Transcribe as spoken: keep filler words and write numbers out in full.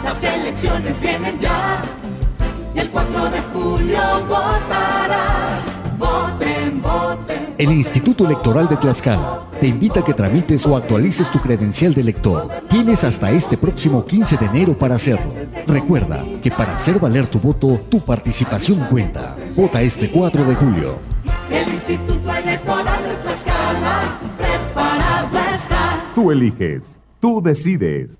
Las elecciones vienen ya y el cuatro de julio votarás. Voten, voten. El Instituto Electoral de Tlaxcala te invita a que tramites o actualices tu credencial de elector. Tienes hasta este próximo quince de enero para hacerlo. Recuerda que para hacer valer tu voto, tu participación cuenta. Vota este cuatro de julio. El Instituto Electoral de Tlaxcala preparado está. Tú eliges, tú decides.